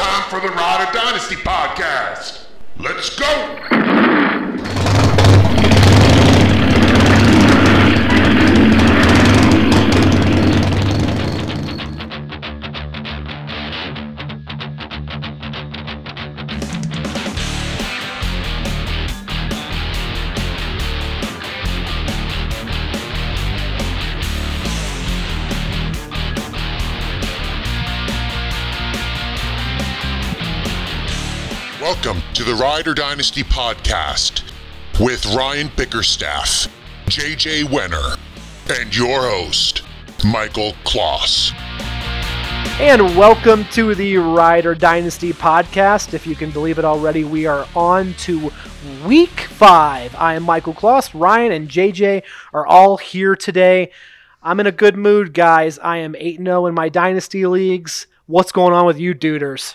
time for the Rider Dynasty podcast. Let's go! Welcome to the Rider Dynasty podcast with Ryan Bickerstaff, JJ Wenner, and your host, Michael Kloss. And welcome to the Rider Dynasty podcast. If you can believe it already, we are on to week 5. I am Michael Kloss. Ryan and JJ are all here today. I'm in a good mood, guys. I am 8-0 in my Dynasty leagues. What's going on with you duders?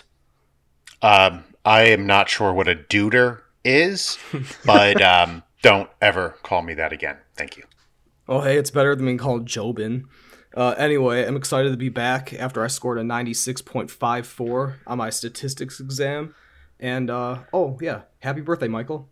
I am not sure what a duder is, but don't ever call me that again. Thank you. Oh, hey, it's better than being called Jobin. Anyway, I'm excited to be back after I scored a 96.54 on my statistics exam. And, happy birthday, Michael.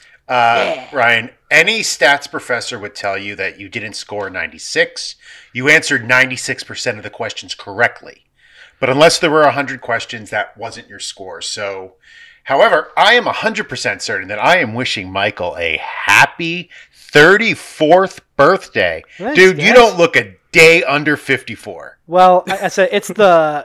Ryan, any stats professor would tell you that you didn't score 96. You answered 96% of the questions correctly. But unless there were 100 questions, that wasn't your score. So, however, I am 100% certain that I am wishing Michael a happy 34th birthday. Thanks, dude, guys. You don't look a day under 54. Well, I said it's the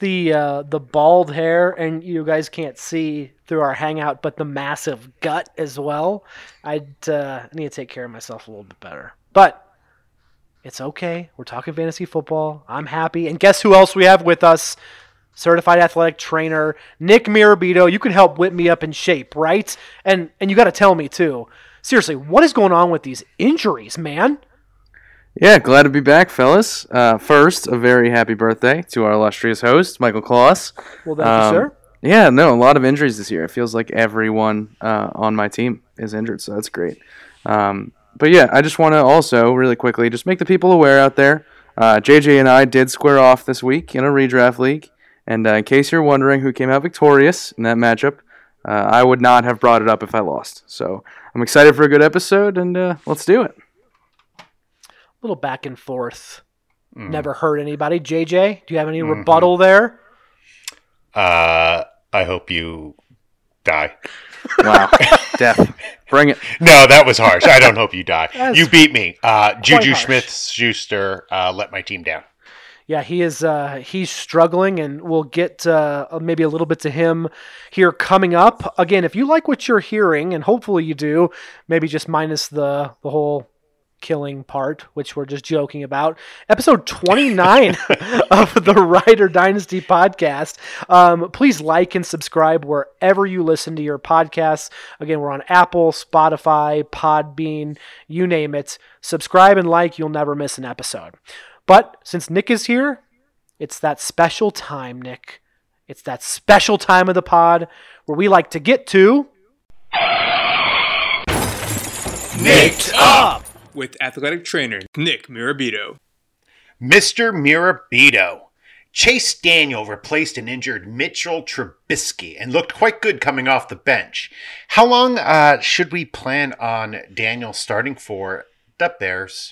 bald hair, and you guys can't see through our hangout, but the massive gut as well. I need to take care of myself a little bit better, but it's okay. We're talking fantasy football. I'm happy, and guess who else we have with us? Certified athletic trainer Nick Mirabito. You can help whip me up in shape, right? And you got to tell me too. Seriously, what is going on with these injuries, man? Yeah, glad to be back, fellas. First, a very happy birthday to our illustrious host, Michael Kloss. Well, thank you, sir. Yeah, no, a lot of injuries this year. It feels like everyone on my team is injured, so that's great. But yeah, I just want to also, really quickly, just make the people aware out there. JJ and I did square off this week in a redraft league. And in case you're wondering who came out victorious in that matchup, I would not have brought it up if I lost. So I'm excited for a good episode, and let's do it. A little back and forth. Never hurt anybody. JJ, do you have any rebuttal there? I hope you die. Wow. Death. Bring it. No, that was harsh. I don't hope you die. That's You beat me. Juju harsh. Smith-Schuster let my team down. Yeah, he is. He's struggling, and we'll get maybe a little bit to him here coming up. Again, if you like what you're hearing, and hopefully you do, maybe just minus the whole killing part, which we're just joking about. Episode 29 of the Rider Dynasty podcast. Please like and subscribe wherever you listen to your podcasts. Again, we're on Apple, Spotify, Podbean, you name it. Subscribe and like, you'll never miss an episode. But since Nick is here, it's that special time, Nick. It's that special time of the pod where we like to get to Nicked Up with athletic trainer Nick Mirabito. Mr. Mirabito. Chase Daniel replaced an injured Mitchell Trubisky and looked quite good coming off the bench. How long should we plan on Daniel starting for the Bears?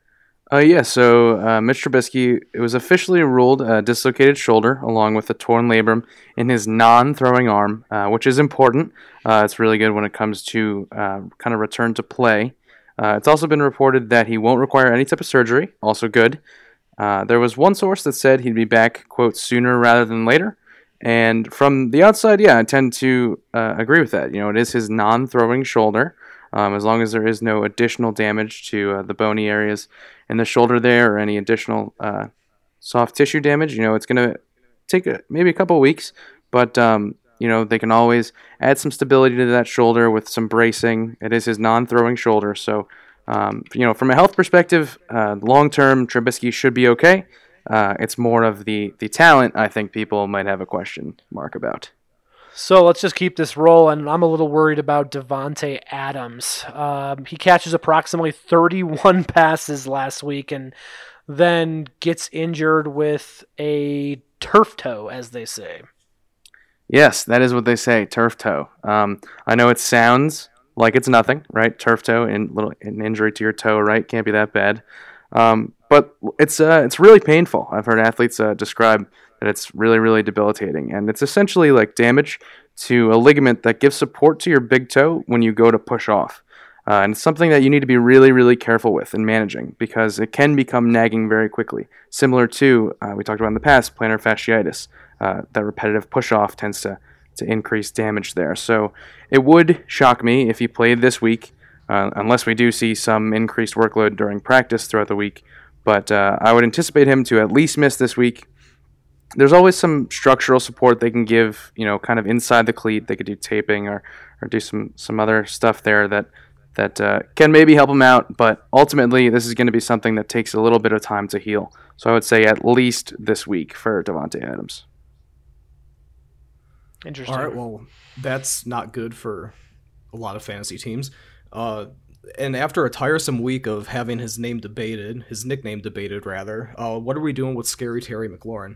So Mitch Trubisky, it was officially ruled a dislocated shoulder along with a torn labrum in his non-throwing arm, which is important. It's really good when it comes to kind of return to play. It's also been reported that he won't require any type of surgery, also good. There was one source that said he'd be back, quote, sooner rather than later. And from the outside, yeah, I tend to agree with that. You know, it is his non-throwing shoulder. As long as there is no additional damage to the bony areas in the shoulder there or any additional soft tissue damage, you know, it's going to take maybe a couple of weeks, but, you know, they can always add some stability to that shoulder with some bracing. It is his non-throwing shoulder, so, you know, from a health perspective, long-term, Trubisky should be okay. It's more of the talent I think people might have a question mark about. So let's just keep this rolling. I'm a little worried about Devontae Adams. He catches approximately 31 passes last week and then gets injured with a turf toe, as they say. Yes, that is what they say, turf toe. I know it sounds like it's nothing, right? Turf toe and an injury to your toe, right? Can't be that bad. But it's really painful. I've heard athletes describe that it's really, really debilitating. And it's essentially like damage to a ligament that gives support to your big toe when you go to push off. And it's something that you need to be really, really careful with and managing because it can become nagging very quickly. Similar to, we talked about in the past, plantar fasciitis. That repetitive push-off tends to increase damage there. So it would shock me if he played this week, unless we do see some increased workload during practice throughout the week. But I would anticipate him to at least miss this week. There's always some structural support they can give, kind of inside the cleat. They could do taping or do some other stuff there that can maybe help him out, but ultimately this is going to be something that takes a little bit of time to heal. So I would say at least this week for Davante Adams. Interesting. All right, well, that's not good for a lot of fantasy teams. And after a tiresome week of having his nickname debated, what are we doing with Scary Terry McLaurin?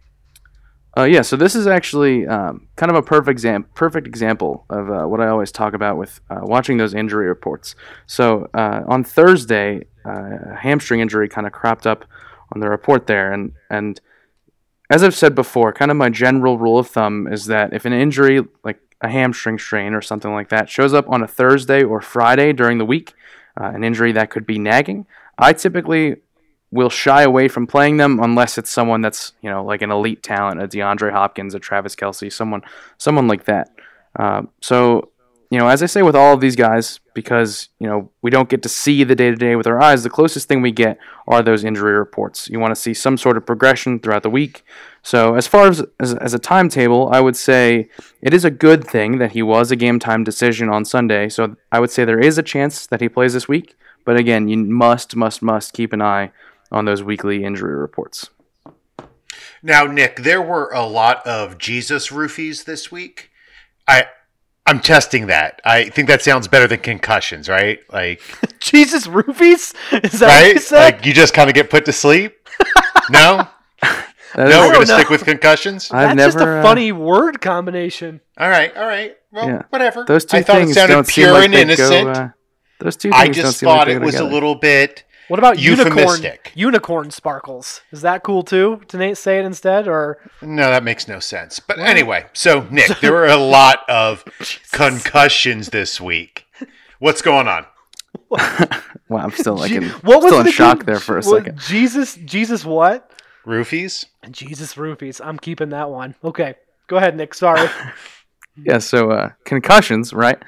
So this is actually kind of a perfect example of what I always talk about with watching those injury reports. So on Thursday, a hamstring injury kind of cropped up on the report there, and as I've said before, kind of my general rule of thumb is that if an injury like a hamstring strain or something like that shows up on a Thursday or Friday during the week, an injury that could be nagging, I typically will shy away from playing them unless it's someone that's, like an elite talent, a DeAndre Hopkins, a Travis Kelce, someone like that. So, as I say with all of these guys, because, we don't get to see the day-to-day with our eyes, the closest thing we get are those injury reports. You want to see some sort of progression throughout the week. So as far as a timetable, I would say it is a good thing that he was a game-time decision on Sunday. So I would say there is a chance that he plays this week. But again, you must keep an eye on those weekly injury reports. Now, Nick, there were a lot of Jesus roofies this week. I'm testing that. I think that sounds better than concussions, right? Like Jesus roofies? Is that right? what you said? Like you just kind of get put to sleep? No? We're going to stick with concussions? That's just a funny word combination. All right. Well, yeah. Whatever. Those two I thought things it sounded don't pure seem like and innocent. Those two things I just thought it was together. A little bit What about euphemistic. Unicorn sparkles? Is that cool too? To say it instead, or no? That makes no sense. But anyway, so Nick, there were a lot of concussions this week. What's going on? Well, I'm still in shock there for a second. Jesus, what? Roofies. Jesus roofies. I'm keeping that one. Okay, go ahead, Nick. Sorry. Yeah. So concussions, right?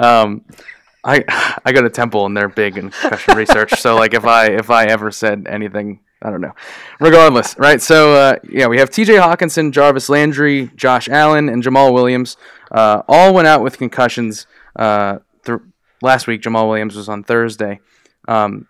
I go to Temple and they're big in concussion research. So like if I ever said anything, I don't know. Regardless, right? So we have T.J. Hawkinson, Jarvis Landry, Josh Allen, and Jamal Williams. All went out with concussions. Last week, Jamal Williams was on Thursday, and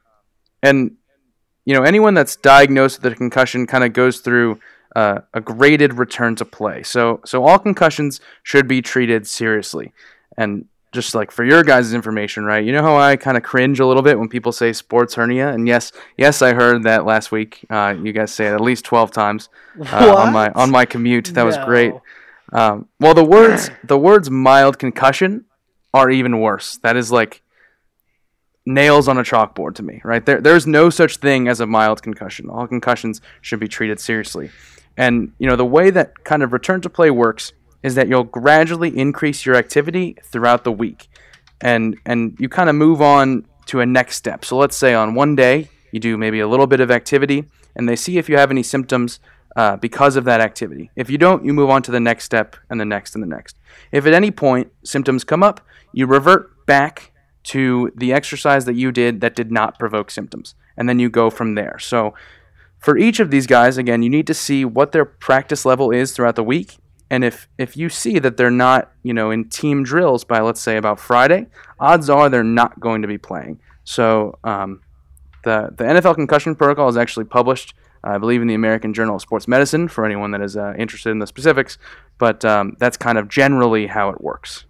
anyone that's diagnosed with a concussion kind of goes through a graded return to play. So all concussions should be treated seriously, and just like for your guys' information, right? You know how I kind of cringe a little bit when people say sports hernia? And yes, I heard that last week. You guys say it at least 12 times on my commute. That was great. Well, the words mild concussion are even worse. That is like nails on a chalkboard to me, right? There's no such thing as a mild concussion. All concussions should be treated seriously. And, the way that kind of return to play works is that you'll gradually increase your activity throughout the week. And you kind of move on to a next step. So let's say on one day, you do maybe a little bit of activity, and they see if you have any symptoms because of that activity. If you don't, you move on to the next step and the next and the next. If at any point symptoms come up, you revert back to the exercise that you did that did not provoke symptoms, and then you go from there. So for each of these guys, again, you need to see what their practice level is throughout the week. And if you see that they're not, in team drills by, let's say, about Friday, odds are they're not going to be playing. So the NFL concussion protocol is actually published, I believe, in the American Journal of Sports Medicine for anyone that is interested in the specifics. But that's kind of generally how it works.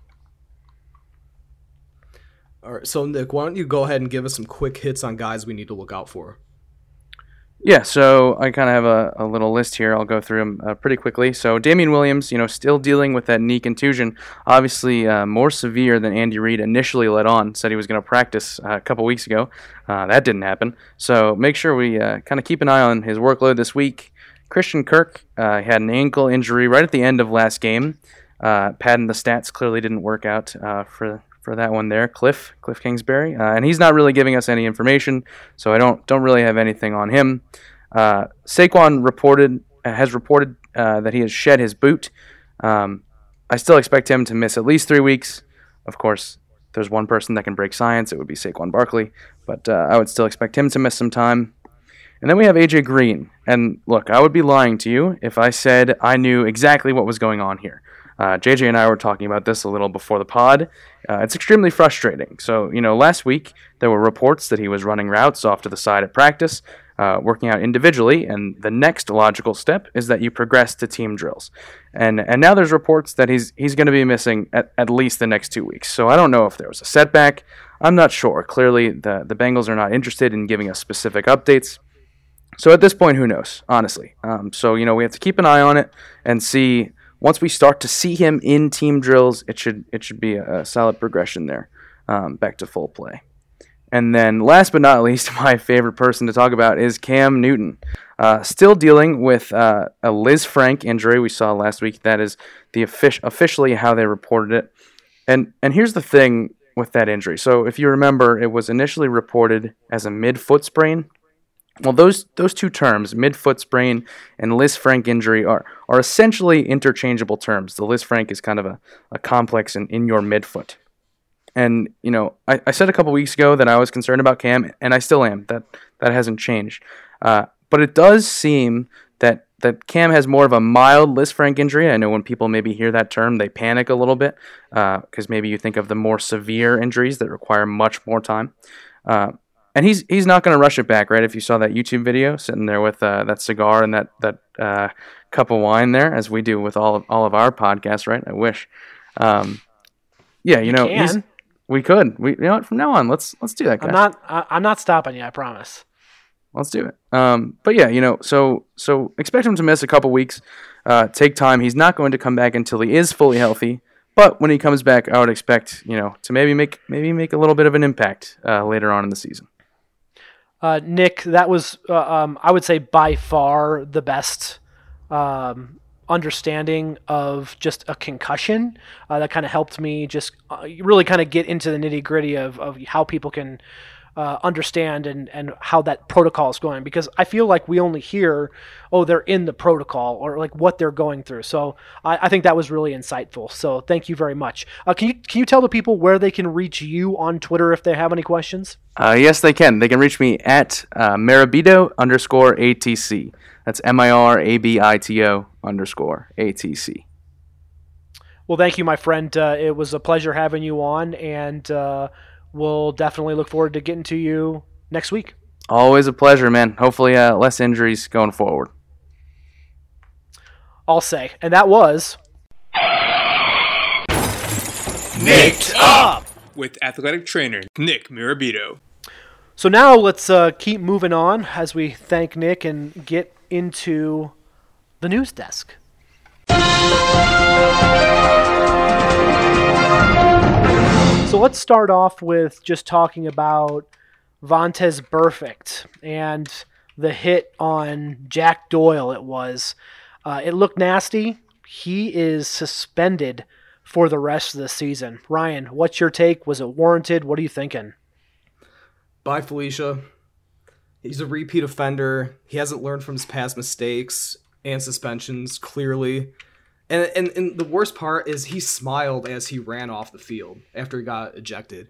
All right, so Nick, why don't you go ahead and give us some quick hits on guys we need to look out for? Yeah, so I kind of have a little list here. I'll go through them pretty quickly. So Damian Williams, still dealing with that knee contusion, obviously more severe than Andy Reid initially let on. Said he was going to practice a couple weeks ago. That didn't happen. So make sure we kind of keep an eye on his workload this week. Christian Kirk had an ankle injury right at the end of last game. Padding the stats clearly didn't work out for that one there. Cliff Kingsbury, and he's not really giving us any information, so I don't really have anything on him. Saquon has reported that he has shed his boot. I still expect him to miss at least 3 weeks. Of course, if there's one person that can break science, it would be Saquon Barkley, but I would still expect him to miss some time. And then we have AJ Green, and look, I would be lying to you if I said I knew exactly what was going on here. JJ and I were talking about this a little before the pod. It's extremely frustrating. So, last week there were reports that he was running routes off to the side at practice, working out individually, and the next logical step is that you progress to team drills. And now there's reports that he's going to be missing at least the next 2 weeks. So I don't know if there was a setback. I'm not sure. Clearly, the Bengals are not interested in giving us specific updates. So at this point, who knows, honestly. So, we have to keep an eye on it and see. Once we start to see him in team drills, it should be a solid progression there, back to full play. And then last but not least, my favorite person to talk about is Cam Newton. Still dealing with a Liz Frank injury we saw last week. That is officially how they reported it. And here's the thing with that injury. So if you remember, it was initially reported as a mid-foot sprain. Well, those two terms, mid-foot sprain and Liz Frank injury, are essentially interchangeable terms. The Liz Frank is kind of a complex in your midfoot. And, I said a couple weeks ago that I was concerned about Cam, and I still am. That hasn't changed. But it does seem that Cam has more of a mild Liz Frank injury. I know when people maybe hear that term, they panic a little bit because maybe you think of the more severe injuries that require much more time. And he's not going to rush it back, right? If you saw that YouTube video, sitting there with that cigar and that cup of wine there, as we do with all of our podcasts, right? I wish. We could. From now on, let's do that, guys. I'm not stopping you. I promise. Let's do it. But yeah, so expect him to miss a couple weeks. Take time. He's not going to come back until he is fully healthy. But when he comes back, I would expect to maybe make a little bit of an impact later on in the season. Nick, that was, I would say, by far the best understanding of just a concussion. That kind of helped me just really kind of get into the nitty-gritty of how people can understand and how that protocol is going. Because I feel like we only hear, they're in the protocol, or like what they're going through. So I think that was really insightful. So thank you very much. Can you tell the people where they can reach you on Twitter if they have any questions? Yes, they can. They can reach me at Mirabito_ATC. That's MIRABITO_ATC. Well, thank you, my friend. It was a pleasure having you on, and we'll definitely look forward to getting to you next week. Always a pleasure, man. Hopefully less injuries going forward. I'll say. And that was... Nicked Up! With athletic trainer Nick Mirabito. So now let's keep moving on as we thank Nick and get into the news desk. So let's start off with just talking about Vontaze Burfict and the hit on Jack Doyle. It looked nasty. He is suspended for the rest of the season. Ryan, what's your take? Was it warranted? What are you thinking? Bye, Felicia. He's a repeat offender. He hasn't learned from his past mistakes and suspensions, clearly. And the worst part is he smiled as he ran off the field after he got ejected.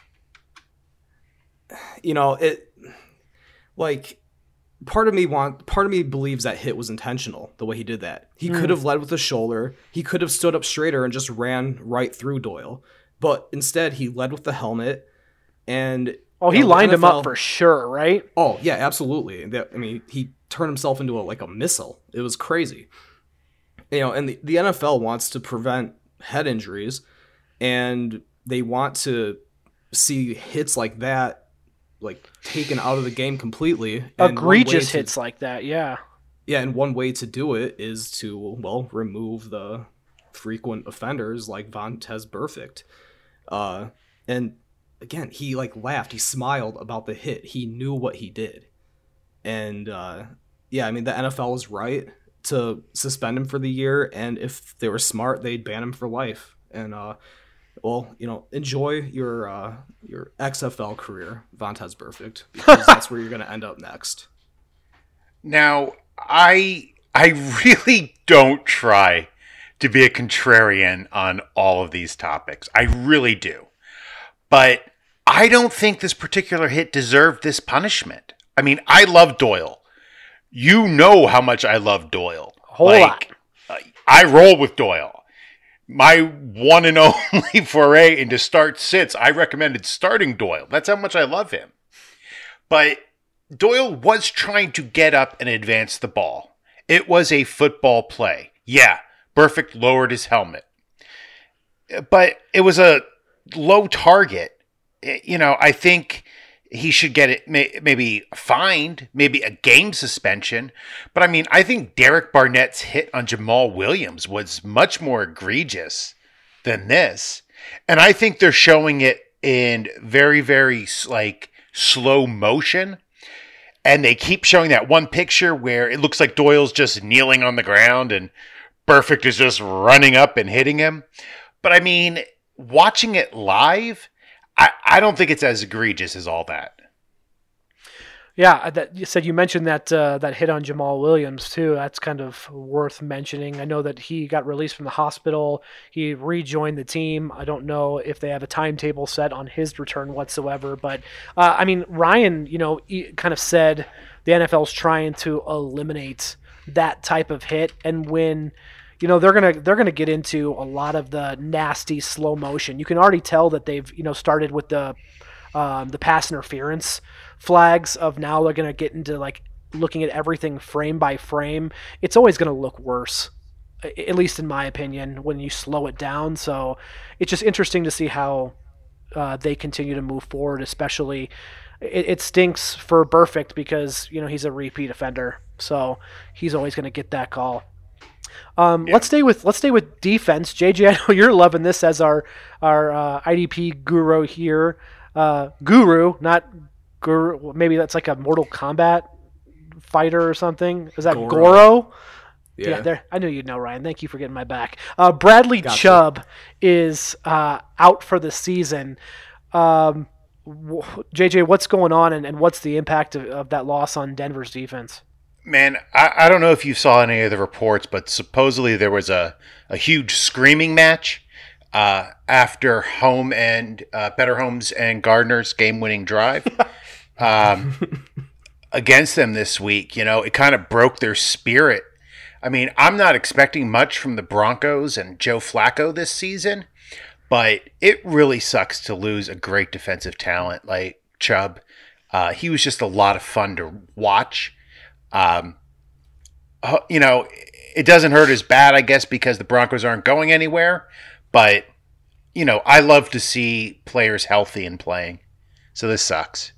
Part of me believes that hit was intentional, the way he did that. He could have led with the shoulder. He could have stood up straighter and just ran right through Doyle. But instead, he led with the helmet. And he lined him up for sure, right? Oh, yeah, absolutely. He turned himself into a missile. It was crazy. And the NFL wants to prevent head injuries, and they want to see hits like that like taken out of the game completely. And egregious hits like that, yeah. Yeah, and one way to do it is to, well, remove the frequent offenders like Vontaze Burfict. And again, he like laughed, he smiled about the hit. He knew what he did. And yeah, I mean, the NFL was right to suspend him for the year, and if they were smart, they'd ban him for life. And well, you know, enjoy your XFL career, Vontaze Burfict, because that's where you're going to end up next. Now, I really don't try to be a contrarian on all of these topics. I really do. But I don't think this particular hit deserved this punishment. I mean, I love Doyle. You know how much I love Doyle. Whole lot. I roll with Doyle. My one and only foray into start sits, I recommended starting Doyle. That's how much I love him. But Doyle was trying to get up and advance the ball. It was a football play. Yeah, Burfict lowered his helmet. But it was a low target. You know, I think he should get it maybe fined, maybe a game suspension. But I mean, I think Derek Barnett's hit on Jamal Williams was much more egregious than this. And I think they're showing it in very, very like slow motion. And they keep showing that one picture where it looks like Doyle's just kneeling on the ground and Burfict is just running up and hitting him. But I mean, watching it live, I don't think it's as egregious as all that. Yeah, that you mentioned that that hit on Jamal Williams too. That's kind of worth mentioning. I know that he got released from the hospital. He rejoined the team. I don't know if they have a timetable set on his return whatsoever. But I mean, Ryan, you know, kind of said the NFL's trying to eliminate that type of hit, and when you know they're gonna get into a lot of the nasty slow motion. You can already tell that they've started with the pass interference flags of now they're gonna get into like looking at everything frame by frame. It's always gonna look worse, at least in my opinion, when you slow it down. So it's just interesting to see how they continue to move forward. Especially, it stinks for Burfict because he's a repeat offender, so he's always gonna get that call. Let's stay with defense. JJ, I know you're loving this as our IDP guru here. Guru, not guru. Maybe that's like a Mortal Kombat fighter or something. Is that Goro? Yeah, there. I knew you'd know, Ryan. Thank you for getting my back. Bradley Chubb is out for the season. JJ, what's going on, and what's the impact of that loss on Denver's defense? Man, I don't know if you saw any of the reports, but supposedly there was a huge screaming match after Better Homes and Gardner's game-winning drive against them this week. It kind of broke their spirit. I mean, I'm not expecting much from the Broncos and Joe Flacco this season, but it really sucks to lose a great defensive talent like Chubb. He was just a lot of fun to watch. It doesn't hurt as bad, I guess, because the Broncos aren't going anywhere. But, I love to see players healthy and playing. So this sucks.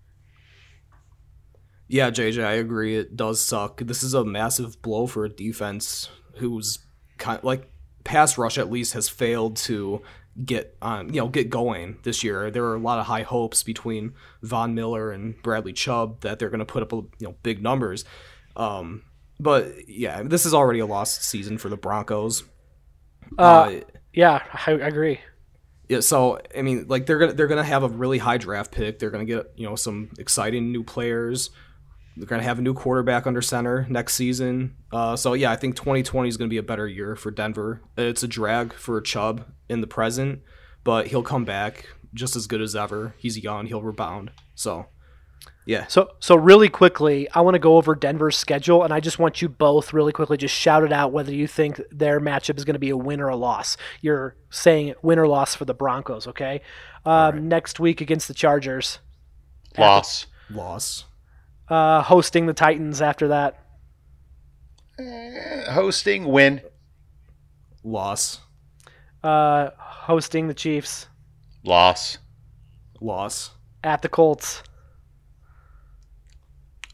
Yeah, JJ, I agree. It does suck. This is a massive blow for a defense whose pass rush at least has failed to get going this year. There were a lot of high hopes between Von Miller and Bradley Chubb that they're going to put up big numbers. But yeah, this is already a lost season for the Broncos. Yeah, I agree. Yeah, so I mean, they're gonna have a really high draft pick. They're gonna get some exciting new players. They're gonna have a new quarterback under center next season. So yeah, I think 2020 is gonna be a better year for Denver. It's a drag for Chubb in the present, but he'll come back just as good as ever. He's young. He'll rebound. So. Yeah. So really quickly, I want to go over Denver's schedule, and I just want you both really quickly just shout it out whether you think their matchup is going to be a win or a loss. You're saying win or loss for the Broncos, okay? Right. Next week against the Chargers. Loss. Hosting the Titans after that. Hosting, win. Loss. Hosting the Chiefs. Loss. At the Colts.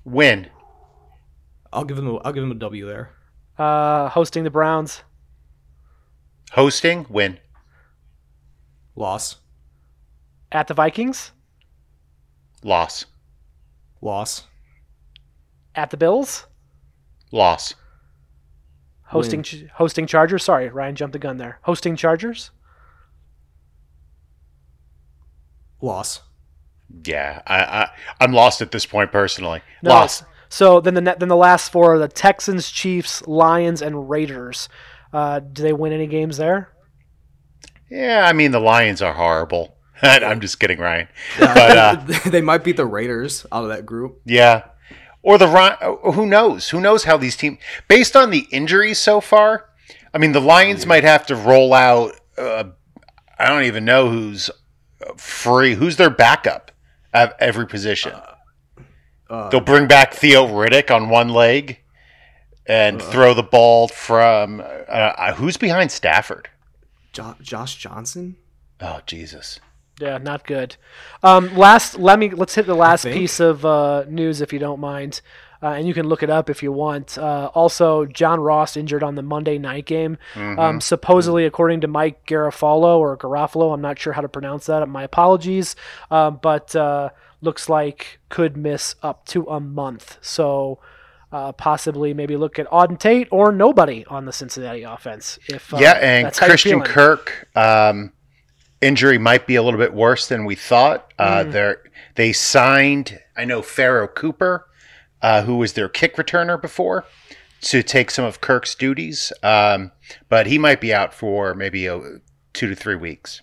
Win. I'll give him a W there. Hosting the Browns. Hosting. Win. Loss. At the Vikings. Loss. Loss. At the Bills. Loss. Hosting Chargers. Sorry, Ryan jumped the gun there. Hosting Chargers. Loss. Yeah, I'm lost at this point personally. No, Loss. So then the last four are the Texans, Chiefs, Lions, and Raiders. Do they win any games there? Yeah, I mean the Lions are horrible. I'm just kidding, Ryan. Yeah, but they might beat the Raiders out of that group. Yeah, or who knows? Who knows how these teams, based on the injuries so far? I mean, the Lions might have to roll out. I don't even know who's free. Who's their backup at every position? They'll bring back Theo Riddick on one leg and throw the ball from who's behind Stafford? Josh Johnson. Oh Jesus! Yeah, not good. Let's hit the last piece of news if you don't mind, and you can look it up if you want. Also, John Ross injured on the Monday night game. Supposedly, according to Mike Garafolo, I'm not sure how to pronounce that. My apologies, but looks like could miss up to a month. So. Possibly maybe look at Auden Tate or nobody on the Cincinnati offense. And Christian Kirk injury might be a little bit worse than we thought. They signed, I know, Pharaoh Cooper, who was their kick returner before, to take some of Kirk's duties, but he might be out for maybe 2 to 3 weeks.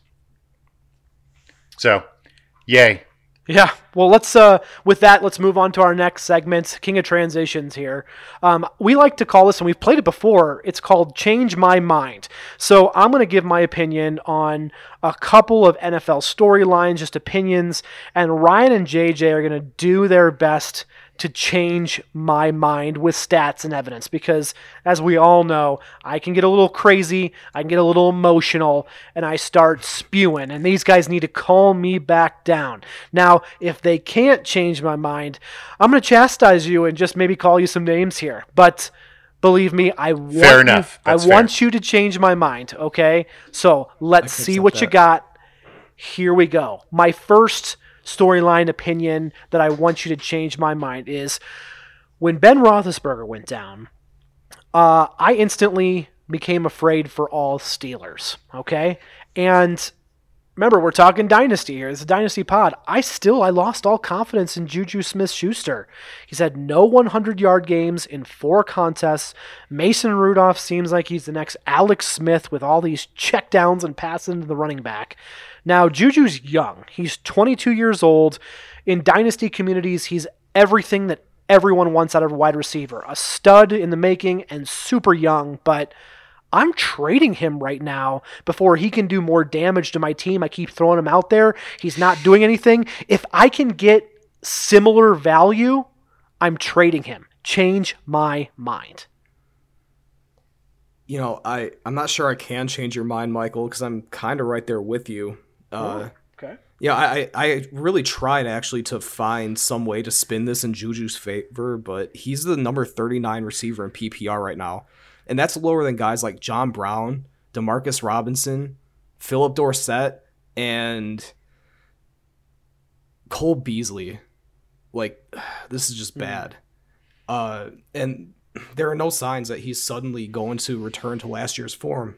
So, yay. Yeah, well, let's move on to our next segment, King of Transitions here. We like to call this, and we've played it before, it's called Change My Mind. So I'm going to give my opinion on a couple of NFL storylines, just opinions, and Ryan and JJ are going to do their best to change my mind with stats and evidence, because as we all know, I can get a little crazy, I can get a little emotional, and I start spewing, and these guys need to calm me back down. Now, if they can't change my mind, I'm going to chastise you and just maybe call you some names here, but believe me, I want you to change my mind, okay? So let's see what you got. Here we go. My first storyline opinion that I want you to change my mind is when Ben Roethlisberger went down, I instantly became afraid for all Steelers, okay? And remember, we're talking dynasty here. It's a dynasty pod. I lost all confidence in Juju Smith-Schuster. He's had no 100-yard games in 4 contests. Mason Rudolph seems like he's the next Alex Smith with all these checkdowns and passes into the running back. Now, Juju's young. He's 22 years old. In dynasty communities, he's everything that everyone wants out of a wide receiver. A stud in the making and super young, but I'm trading him right now before he can do more damage to my team. I keep throwing him out there. He's not doing anything. If I can get similar value, I'm trading him. Change my mind. You know, I'm not sure I can change your mind, Michael, because I'm kind of right there with you. Okay. Yeah, I really tried actually to find some way to spin this in Juju's favor, but he's the number 39 receiver in PPR right now. And that's lower than guys like John Brown, Demarcus Robinson, Philip Dorsett, and Cole Beasley. Like, this is just bad. And there are no signs that he's suddenly going to return to last year's form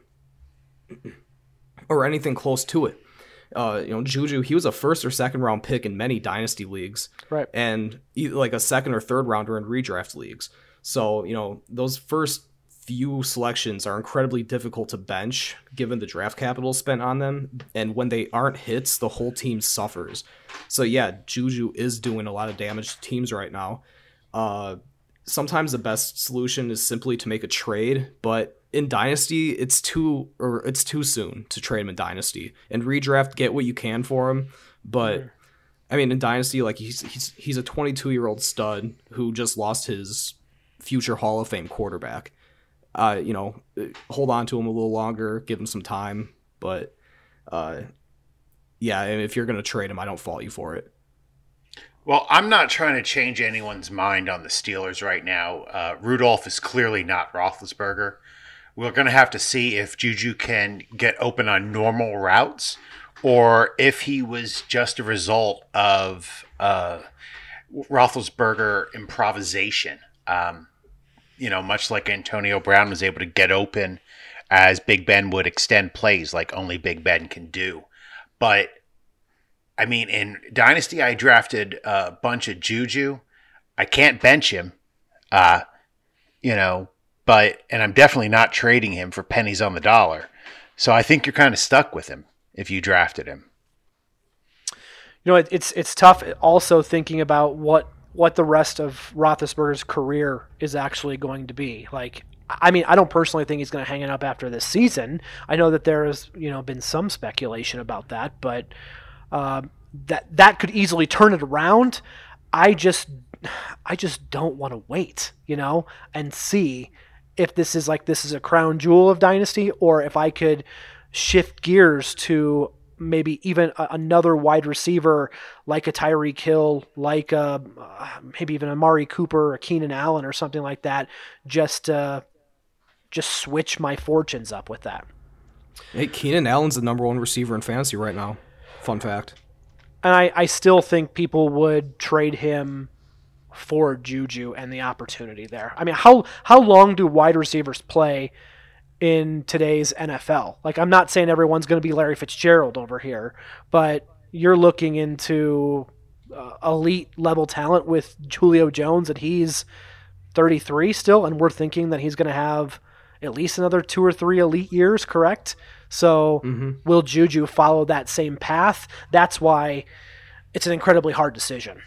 or anything close to it. Juju, he was a 1st or 2nd round pick in many dynasty leagues, right? And like a 2nd or 3rd rounder in redraft leagues. So, those first few selections are incredibly difficult to bench given the draft capital spent on them. And when they aren't hits, the whole team suffers. So yeah, Juju is doing a lot of damage to teams right now. Sometimes the best solution is simply to make a trade, but in Dynasty, it's too soon to trade him in Dynasty. In redraft, get what you can for him, but I mean, in Dynasty, like he's a 22-year-old stud who just lost his future Hall of Fame quarterback. Hold on to him a little longer, give him some time, but yeah, if you're gonna trade him, I don't fault you for it. Well, I'm not trying to change anyone's mind on the Steelers right now. Rudolph is clearly not Roethlisberger. We're going to have to see if Juju can get open on normal routes or if he was just a result of Roethlisberger improvisation. Much like Antonio Brown was able to get open as Big Ben would extend plays like only Big Ben can do. But, I mean, in Dynasty, I drafted a bunch of Juju. I can't bench him, and I'm definitely not trading him for pennies on the dollar. So I think you're kind of stuck with him if you drafted him. It's tough also thinking about what the rest of Roethlisberger's career is actually going to be. Like, I mean, I don't personally think he's going to hang it up after this season. I know that there has, been some speculation about that, but that could easily turn it around. I just don't want to wait, and see if this is a crown jewel of Dynasty, or if I could shift gears to maybe even another wide receiver like a Tyreek Hill, like maybe even Amari Cooper or Keenan Allen or something like that, just switch my fortunes up with that. Hey, Keenan Allen's the number one receiver in fantasy right now. Fun fact. And I still think people would trade him for Juju and the opportunity there. I mean, how long do wide receivers play in today's NFL? Like, I'm not saying everyone's going to be Larry Fitzgerald over here, but you're looking into elite level talent with Julio Jones, and he's 33 still, and we're thinking that he's going to have at least another 2 or 3 elite years, correct? So will Juju follow that same path? That's why it's an incredibly hard decision.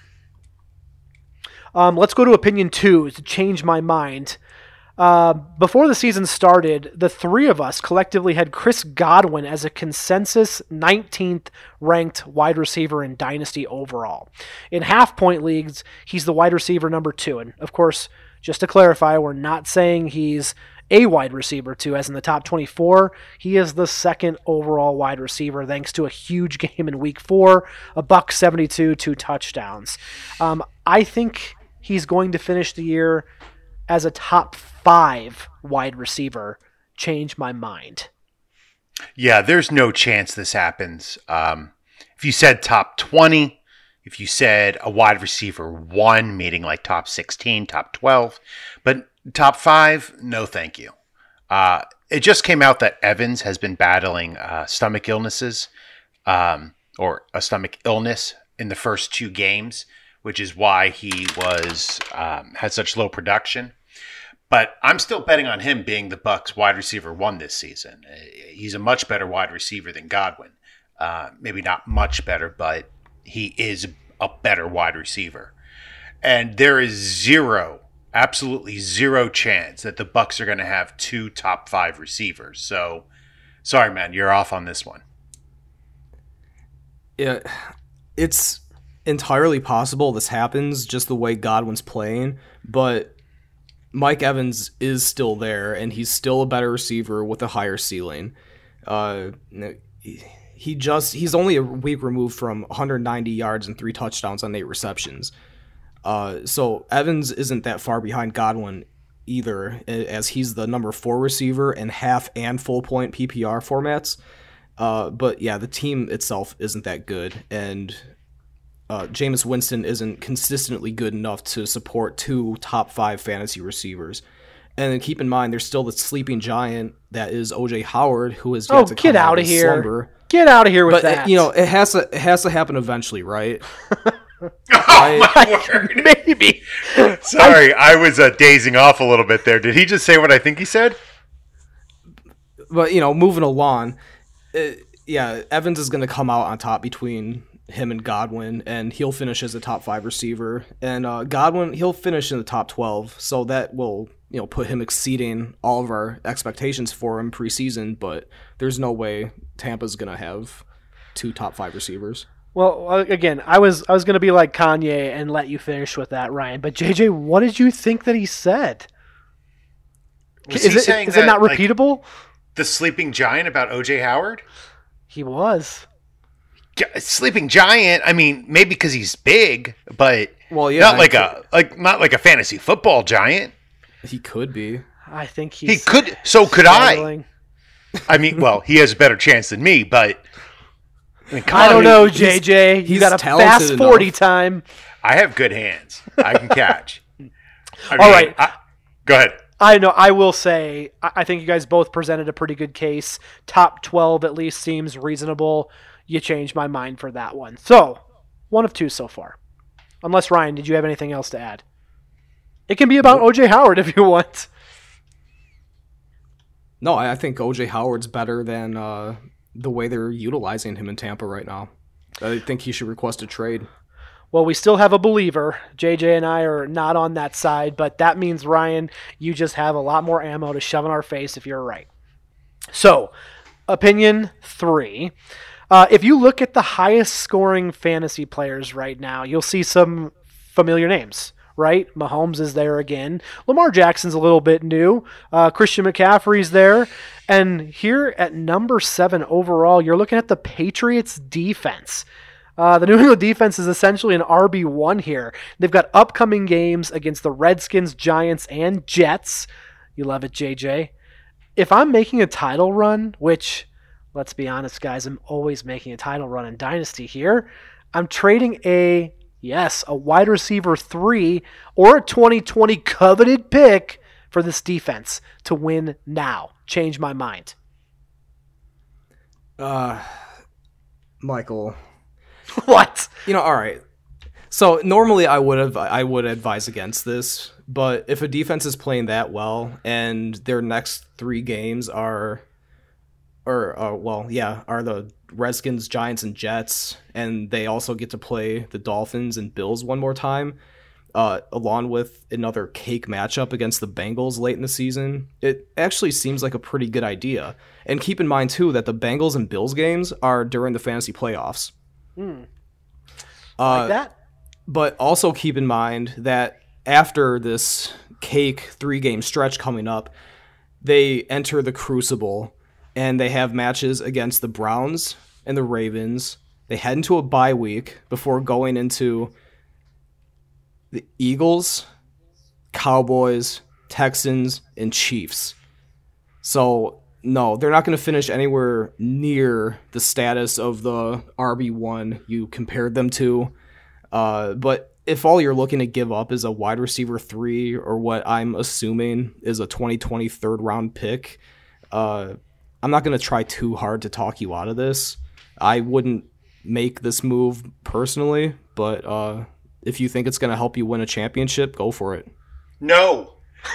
Let's go to opinion 2 to change my mind. Before the season started, the 3 of us collectively had Chris Godwin as a consensus 19th ranked wide receiver in Dynasty overall. In half-point leagues, he's the wide receiver number 2. And, of course, just to clarify, we're not saying he's a wide receiver 2, as in the top 24. He is the 2nd overall wide receiver, thanks to a huge game in Week 4, a $172, 2 touchdowns. I think he's going to finish the year as a top 5 wide receiver. Change my mind. Yeah, there's no chance this happens. If you said top 20, if you said a wide receiver 1, meaning like top 16, top 12, but top 5, no thank you. It just came out that Evans has been battling stomach illnesses, or a stomach illness in the first 2 games, which is why he had such low production. But I'm still betting on him being the Bucs wide receiver 1 this season. He's a much better wide receiver than Godwin. Maybe not much better, but he is a better wide receiver. And there is absolutely zero chance that the Bucs are going to have 2 top 5 receivers. So, sorry, man, you're off on this one. Yeah, it's entirely possible this happens just the way Godwin's playing, but Mike Evans is still there, and he's still a better receiver with a higher ceiling. He's only a week removed from 190 yards and 3 touchdowns on 8 receptions. So Evans isn't that far behind Godwin either, as he's the number 4 receiver in half and full point PPR formats. But yeah, the team itself isn't that good, and Jameis Winston isn't consistently good enough to support 2 top 5 fantasy receivers. And then keep in mind, there's still the sleeping giant that is OJ Howard, who has yet to come out of slumber. Get out of here with that. But it has to happen eventually, right? Oh, my word. Maybe. Sorry, I was dazing off a little bit there. Did he just say what I think he said? But, moving along, Evans is going to come out on top between him and Godwin, and he'll finish as a top 5 receiver. And Godwin, he'll finish in the top 12, so that will put him exceeding all of our expectations for him preseason, but there's no way Tampa's going to have 2 top 5 receivers. Well, again, I was going to be like Kanye and let you finish with that, Ryan. But JJ, what did you think that he said? Is it not repeatable? The sleeping giant about OJ Howard? He was. Sleeping giant. I mean, maybe because he's big, but Well, yeah, not like a fantasy football giant. he could be. I think He could. So could I. struggling. I mean, well, he has a better chance than me, but I mean, come I on, don't know, he's- JJ. You he's got a talented fast enough. 40 time. I have good hands. I can catch. I All right. Go ahead. I know. I will say, I think you guys both presented a pretty good case. Top 12 at least seems reasonable. You changed my mind for that one. So, one of two so far. Unless, Ryan, did you have anything else to add? It can be about O.J. Howard if you want. No, I think O.J. Howard's better than the way they're utilizing him in Tampa right now. I think he should request a trade. Well, we still have a believer. JJ and I are not on that side, but that means, Ryan, you just have a lot more ammo to shove in our face if you're right. So, opinion 3. If you look at the highest scoring fantasy players right now, you'll see some familiar names, right? Mahomes is there again. Lamar Jackson's a little bit new. Christian McCaffrey's there. And here at number 7 overall, you're looking at the Patriots defense. The New England defense is essentially an RB1 here. They've got upcoming games against the Redskins, Giants, and Jets. You love it, JJ. If I'm making a title run, which, let's be honest, guys, I'm always making a title run in Dynasty here, I'm trading a wide receiver 3 or a 2020 coveted pick for this defense to win now. Change my mind. Michael. What? All right. So normally I would advise against this, but if a defense is playing that well and their next 3 games are the Redskins, Giants, and Jets, and they also get to play the Dolphins and Bills one more time, along with another cake matchup against the Bengals late in the season, it actually seems like a pretty good idea. And keep in mind too that the Bengals and Bills games are during the fantasy playoffs. Like that? But also keep in mind that after this cake 3-game stretch coming up, they enter the Crucible and they have matches against the Browns and the Ravens. They head into a bye week before going into the Eagles, Cowboys, Texans, and Chiefs. So, no, they're not going to finish anywhere near the status of the RB1 you compared them to. But if all you're looking to give up is a wide receiver 3 or what I'm assuming is a 2020 third-round pick, I'm not going to try too hard to talk you out of this. I wouldn't make this move personally, but if you think it's going to help you win a championship, go for it. No,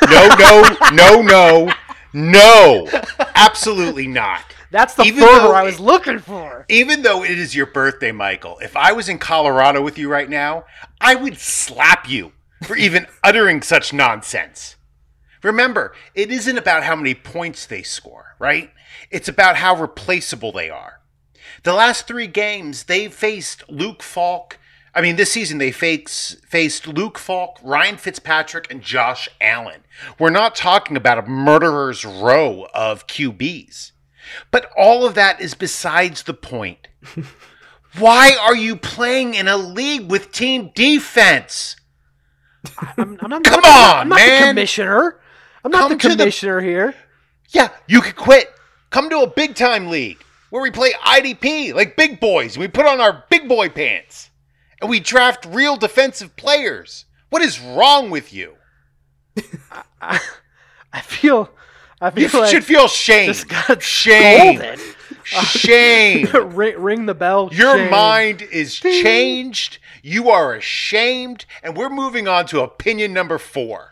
absolutely not. That's the Even fervor though I was looking for. Even though it is your birthday, Michael, if I was in Colorado with you right now, I would slap you for even uttering such nonsense. Remember, it isn't about how many points they score, right? It's about how replaceable they are. The last 3 games, they faced Luke Falk. I mean, this season they faced Luke Falk, Ryan Fitzpatrick, and Josh Allen. We're not talking about a murderer's row of QBs. But all of that is besides the point. Why are you playing in a league with team defense? I'm not man. the commissioner. I'm not the commissioner here. Yeah, you could quit. Come to a big-time league where we play IDP like big boys. We put on our big boy pants. And we draft real defensive players. What is wrong with you? I feel You like should feel shame. just got Shame. scolded. Shame. Ring the bell. Your shame. mind is changed. You are ashamed. And we're moving on to opinion number 4.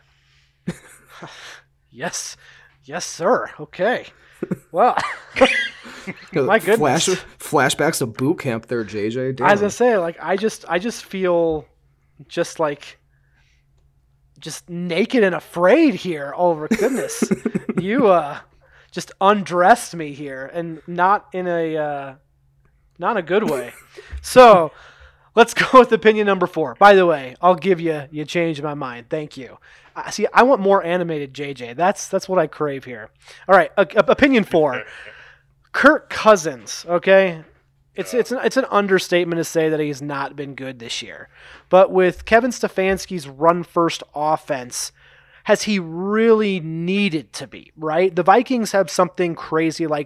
Yes, sir. Okay. Well, my goodness. Flashbacks to boot camp there, JJ. Damn. I was gonna say, like, I just feel just like just naked and afraid here. Oh goodness, you just undressed me here, and not in a good way. So let's go with opinion number 4. By the way, I'll give you changed my mind. Thank you. See, I want more animated JJ. That's what I crave here. All right, opinion 4. Kirk Cousins, okay? It's an understatement to say that he's not been good this year. But with Kevin Stefanski's run-first offense, has he really needed to be, right? The Vikings have something crazy like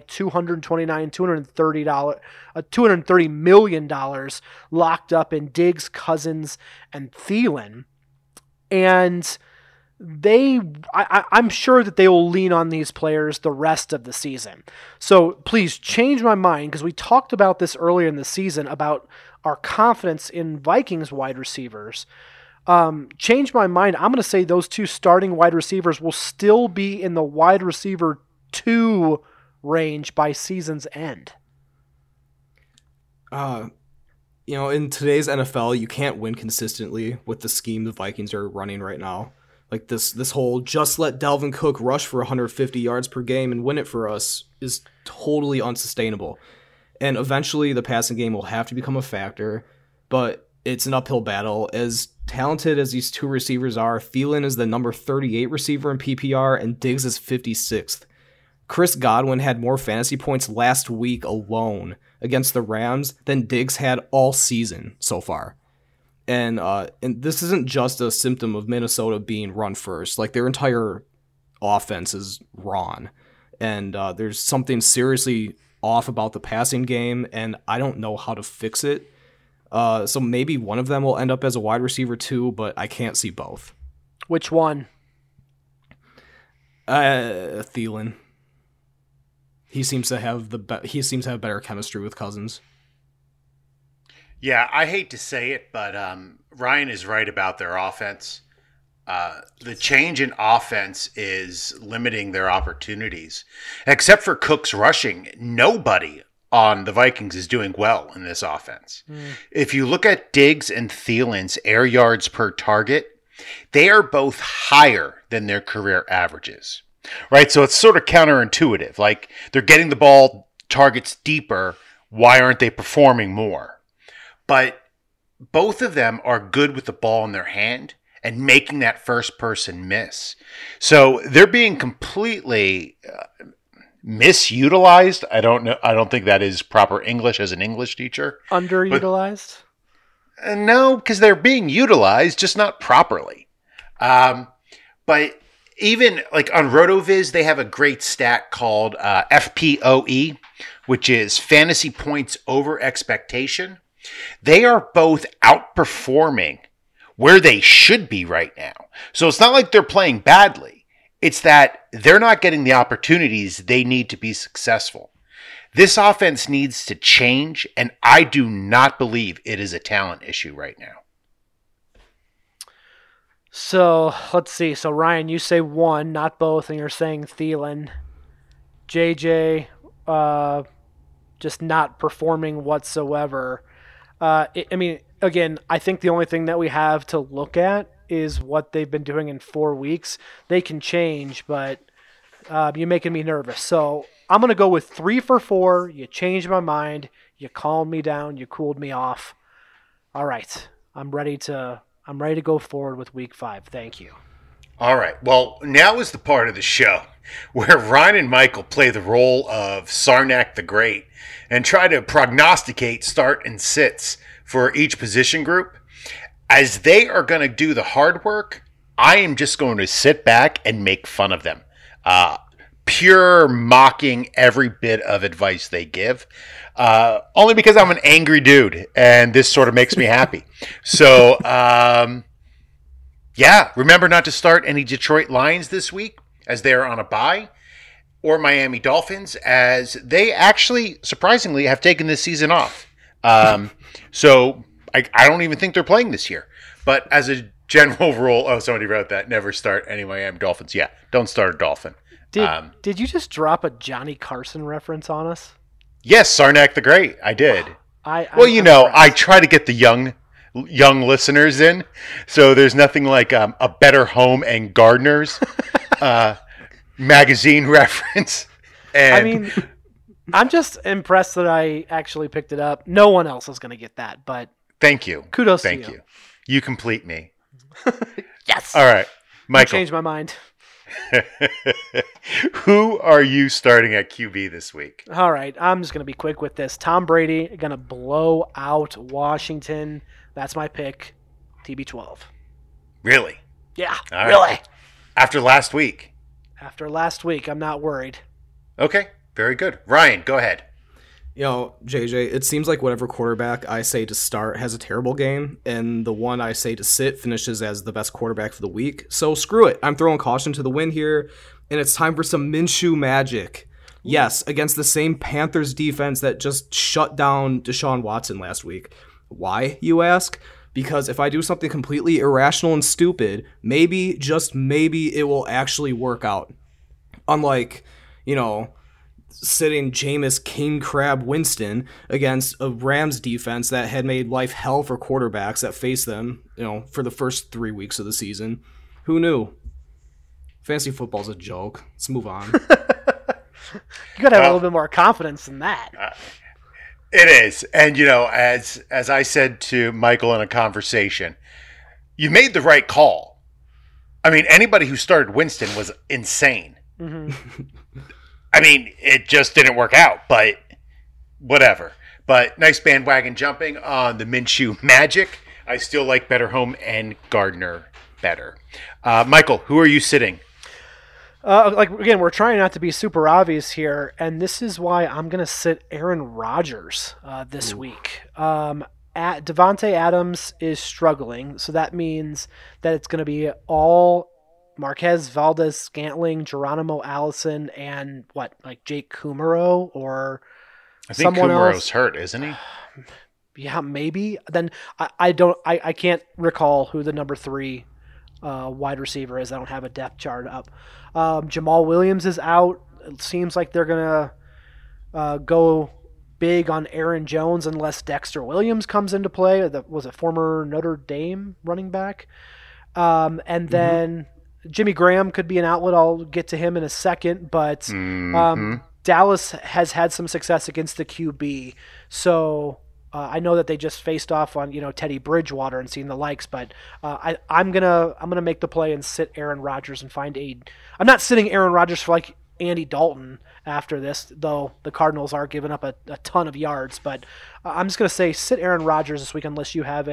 $230 million locked up in Diggs, Cousins, and Thielen. And I'm sure that they will lean on these players the rest of the season. So please change my mind, because we talked about this earlier in the season about our confidence in Vikings wide receivers. Change my mind. I'm going to say those two starting wide receivers will still be in the wide receiver 2 range by season's end. In today's NFL, you can't win consistently with the scheme the Vikings are running right now. Like this whole just let Dalvin Cook rush for 150 yards per game and win it for us is totally unsustainable. And eventually the passing game will have to become a factor, but it's an uphill battle. As talented as these two receivers are, Thielen is the number 38 receiver in PPR and Diggs is 56th. Chris Godwin had more fantasy points last week alone against the Rams than Diggs had all season so far. And this isn't just a symptom of Minnesota being run first. Like, their entire offense is wrong. And there's something seriously off about the passing game, and I don't know how to fix it. So maybe one of them will end up as a wide receiver too, but I can't see both. Which one? Thielen. He seems to have better chemistry with Cousins. Yeah, I hate to say it, but Ryan is right about their offense. The change in offense is limiting their opportunities. Except for Cook's rushing, nobody on the Vikings is doing well in this offense. If you look at Diggs and Thielen's air yards per target, they are both higher than their career averages, right? So it's sort of counterintuitive. Like, they're getting the ball targets deeper. Why aren't they performing more? But both of them are good with the ball in their hand and making that first person miss. So they're being completely misutilized. I don't know. I don't think that is proper English as an English teacher. Underutilized? No, because they're being utilized, just not properly. But even like on RotoViz, they have a great stat called FPOE, which is fantasy points over expectation. They are both outperforming where they should be right now. So it's not like they're playing badly. It's that they're not getting the opportunities they need to be successful. This offense needs to change, and I do not believe it is a talent issue right now. So let's see. So Ryan, you say one, not both, and you're saying Thielen. JJ, just not performing whatsoever. I think the only thing that we have to look at is what they've been doing in 4 weeks. They can change, but you're making me nervous. So I'm going to go with 3 for 4. You changed my mind. You calmed me down. You cooled me off. All right. I'm ready to go forward with week 5. Thank you. All right. Well, now is the part of the show where Ryan and Michael play the role of Sarnak the Great and try to prognosticate start and sits for each position group. As they are going to do the hard work, I am just going to sit back and make fun of them. Pure mocking every bit of advice they give. Only because I'm an angry dude, and this sort of makes me happy. So, remember not to start any Detroit Lions this week as they are on a bye, or Miami Dolphins, as they actually, surprisingly, have taken this season off. So I don't even think they're playing this year. But as a general rule, somebody wrote that, never start any Miami Dolphins. Yeah, don't start a Dolphin. Did you just drop a Johnny Carson reference on us? Yes, Sarnak the Great. I did. I try to get the young listeners in, so there's nothing like a Better Home and Gardeners magazine reference. And I'm just impressed that I actually picked it up. No one else is going to get that, but thank you. Kudos to you. Thank you. You complete me. Yes. All right, Michael. You changed my mind. Who are you starting at QB this week? All right, I'm just going to be quick with this. Tom Brady going to blow out Washington. That's my pick, TB12. Really? Yeah, All right. really. After last week? After last week, I'm not worried. Okay, very good. Ryan, go ahead. You know, JJ, it seems like whatever quarterback I say to start has a terrible game, and the one I say to sit finishes as the best quarterback for the week. So screw it. I'm throwing caution to the wind here, and it's time for some Minshew magic. Yes, against the same Panthers defense that just shut down Deshaun Watson last week. Why, you ask? Because if I do something completely irrational and stupid, maybe, just maybe, it will actually work out. Unlike, sitting Jameis King Crab Winston against a Rams defense that had made life hell for quarterbacks that faced them, for the first 3 weeks of the season. Who knew? Fantasy football's a joke. Let's move on. You got to have a little bit more confidence than that. It is. And, as I said to Michael in a conversation, you made the right call. I mean, anybody who started Winston was insane. Mm-hmm. I mean, it just didn't work out, but whatever. But nice bandwagon jumping on the Minshew magic. I still like Better Home and Gardner better. Michael, who are you sitting? Again, we're trying not to be super obvious here, and this is why I'm going to sit Aaron Rodgers this week. Devontae Adams is struggling, so that means that it's going to be all Marquez Valdez-Scantling, Geronimo Allison, and Jake Kumaro or I think someone Kumaro's else. hurt, isn't he? Yeah, maybe. Then I can't recall who the number 3 wide receiver is. I don't have a depth chart up. Jamal Williams is out. It seems like they're gonna go big on Aaron Jones unless Dexter Williams comes into play. Was a former Notre Dame running back, and then Jimmy Graham could be an outlet. I'll get to him in a second, but Dallas has had some success against the QB, so. I know that they just faced off on Teddy Bridgewater and seen the likes, but I'm gonna make the play and sit Aaron Rodgers and find a. I'm not sitting Aaron Rodgers for Andy Dalton after this, though the Cardinals are giving up a ton of yards. But I'm just gonna say sit Aaron Rodgers this week unless you have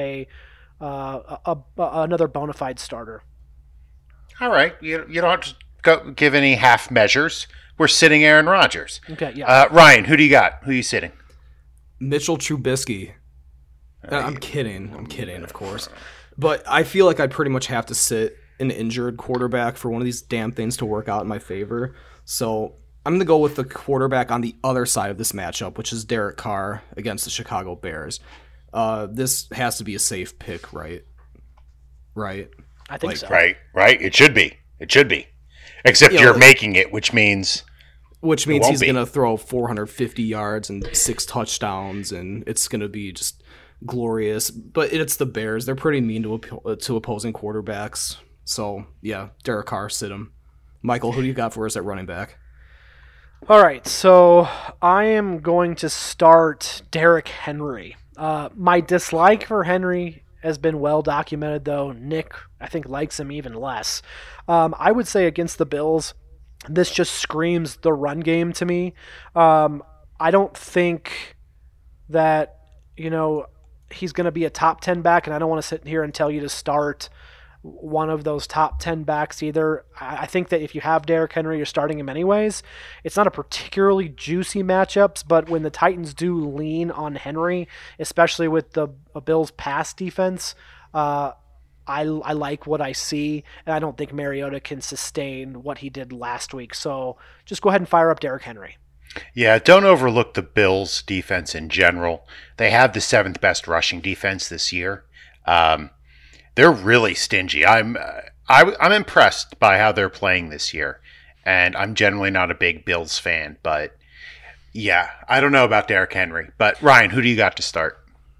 another bona fide starter. All right, you don't have to go give any half measures. We're sitting Aaron Rodgers. Okay, yeah. Ryan, who do you got? Who are you sitting? Mitchell Trubisky. I'm kidding, of course. But I feel like I pretty much have to sit an injured quarterback for one of these damn things to work out in my favor. So I'm going to go with the quarterback on the other side of this matchup, which is Derek Carr against the Chicago Bears. This has to be a safe pick, right? Right? I think so. Right. It should be. Except you're making it, which means he's going to throw 450 yards and 6 touchdowns, and it's going to be just glorious. But it's the Bears. They're pretty mean to opposing quarterbacks. So, yeah, Derek Carr, sit him. Michael, who do you got for us at running back? All right, so I am going to start Derrick Henry. My dislike for Henry has been well documented, though. Nick, I think, likes him even less. I would say against the Bills, this just screams the run game to me. I don't think that, he's going to be a top 10 back, and I don't want to sit here and tell you to start one of those top 10 backs either. I think that if you have Derrick Henry, you're starting him anyways. It's not a particularly juicy matchups, but when the Titans do lean on Henry, especially with the Bills' pass defense, I like what I see, and I don't think Mariota can sustain what he did last week. So just go ahead and fire up Derrick Henry. Yeah, don't overlook the Bills' defense in general. They have the 7th best rushing defense this year. They're really stingy. I'm impressed by how they're playing this year, and I'm generally not a big Bills fan, but yeah, I don't know about Derrick Henry. But Ryan, who do you got to start?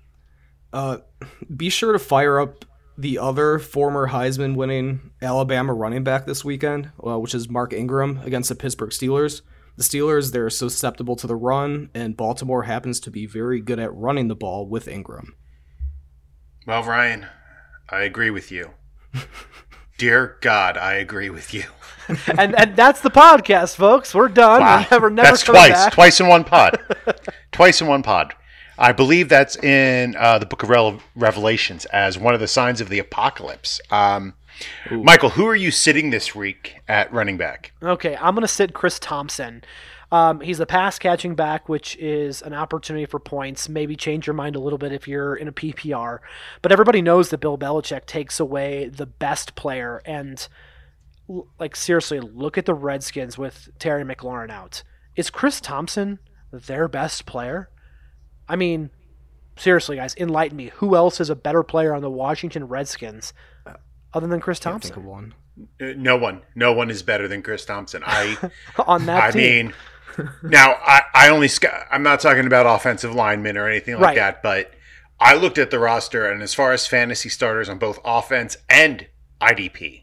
Be sure to fire up the other former Heisman-winning Alabama running back this weekend, which is Mark Ingram against the Pittsburgh Steelers. The Steelers, they're susceptible to the run, and Baltimore happens to be very good at running the ball with Ingram. Well, Ryan, I agree with you. Dear God, I agree with you. and that's the podcast, folks. We're done. Wow. We're never That's coming twice. back. Twice in one pod. Twice in one pod. I believe that's in the Book of Revelations as one of the signs of the apocalypse. Michael, who are you sitting this week at running back? Okay, I'm going to sit Chris Thompson. He's a pass catching back, which is an opportunity for points. Maybe change your mind a little bit if you're in a PPR. But everybody knows that Bill Belichick takes away the best player. And, like, seriously, look at the Redskins with Terry McLaurin out. Is Chris Thompson their best player? I mean, seriously, guys, enlighten me. Who else is a better player on the Washington Redskins other than Chris Thompson? Think of one. No one. No one is better than Chris Thompson. On that team. mean, now, I'm not talking about offensive linemen or anything like that, but I looked at the roster, and as far as fantasy starters on both offense and IDP,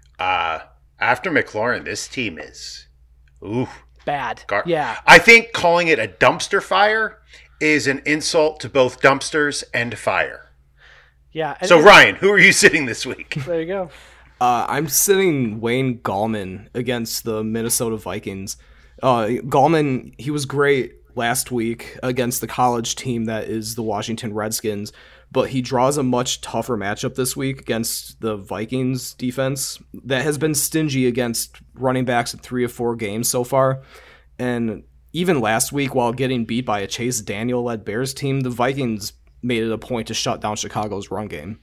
after McLaurin, this team is bad. Yeah. I think calling it a dumpster fire is an insult to both dumpsters and fire. Yeah. So, Ryan, who are you sitting this week? There you go. I'm sitting Wayne Gallman against the Minnesota Vikings. Gallman, he was great last week against the college team that is the Washington Redskins, but he draws a much tougher matchup this week against the Vikings defense that has been stingy against running backs in 3 or 4 games so far. And even last week, while getting beat by a Chase Daniel-led Bears team, the Vikings made it a point to shut down Chicago's run game.